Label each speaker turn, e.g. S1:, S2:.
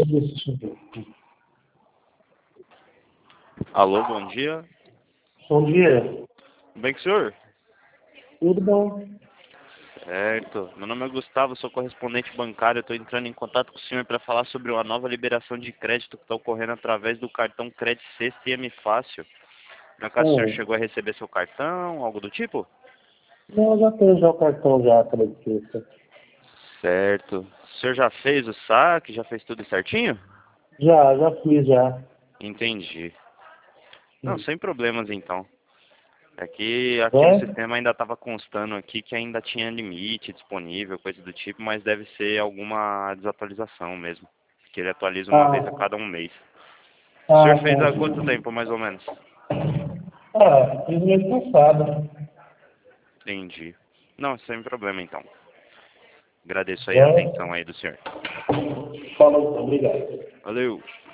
S1: deixa eu ver.
S2: Alô, bom dia.
S1: Bom dia.
S2: Tudo bem com o senhor?
S1: Tudo bom?
S2: Certo. Meu nome é Gustavo, sou correspondente bancário. Estou entrando em contato com o senhor para falar sobre uma nova liberação de crédito que está ocorrendo através do cartão Crédito Sexta e M Fácil. Na casa, o senhor chegou a receber seu cartão, algo do tipo?
S1: Não, já tenho já o cartão já, acredito.
S2: Certo. O senhor já fez o saque? Já fez tudo certinho?
S1: Já fiz já.
S2: Entendi. Não,
S1: Sim.
S2: sem problemas então. É que aqui no
S1: É?
S2: sistema ainda estava constando aqui que ainda tinha limite disponível, coisa do tipo, mas deve ser alguma desatualização mesmo. Que ele atualiza uma vez a
S1: Ah,
S2: cada um mês. O senhor fez há quanto
S1: tá.
S2: tempo, mais ou menos?
S1: Fiz mês passado.
S2: Entendi. Não, sem problema então. Agradeço aí a
S1: É?
S2: atenção aí do senhor.
S1: Falou, obrigado.
S2: Valeu.